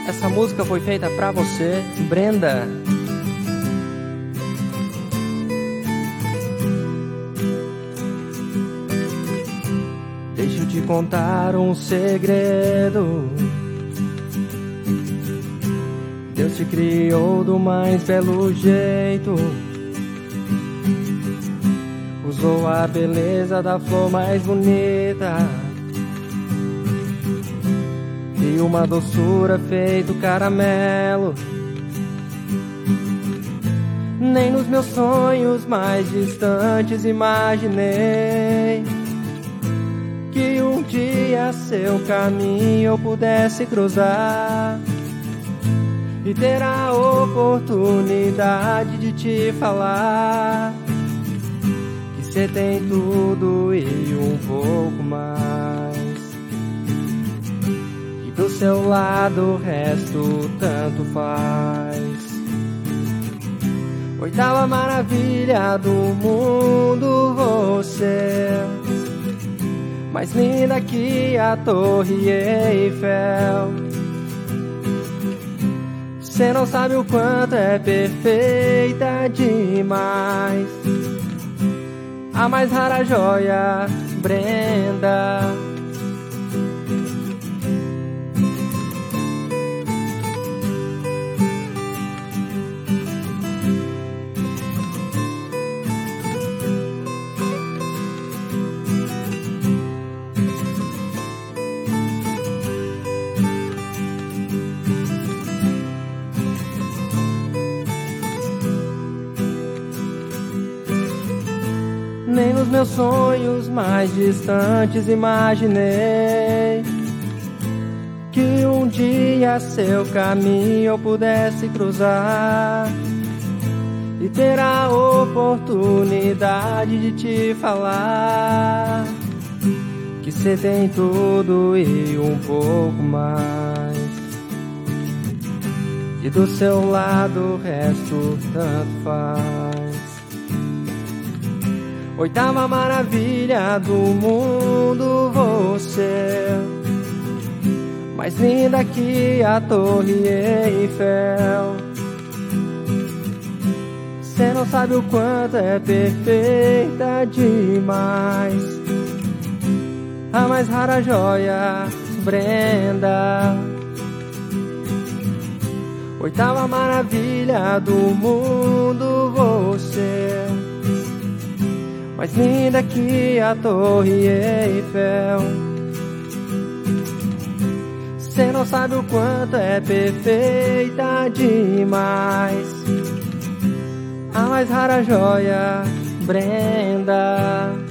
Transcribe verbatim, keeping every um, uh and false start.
Essa música foi feita pra você, Brenda. Deixa eu te contar um segredo. Deus te criou do mais belo jeito. Usou a beleza da flor mais bonita e uma doçura feito caramelo. Nem nos meus sonhos mais distantes imaginei que um dia seu caminho eu pudesse cruzar e ter a oportunidade de te falar que cê tem tudo e um pouco mais, e do seu lado o resto tanto faz. Oitava maravilha do mundo, você, mais linda que a Torre Eiffel. Cê não sabe o quanto é perfeita demais, a mais rara joia, Brenda. Nem nos meus sonhos mais distantes imaginei que um dia seu caminho eu pudesse cruzar e ter a oportunidade de te falar que cê tem tudo e um pouco mais, e do seu lado o resto tanto faz. Oitava maravilha do mundo, você, mais linda que a Torre Eiffel. Cê não sabe o quanto é perfeita demais, a mais rara joia, Brenda. Oitava maravilha do mundo, você, mais linda que a Torre Eiffel. Cê não sabe o quanto é perfeita demais, a mais rara joia, Brenda.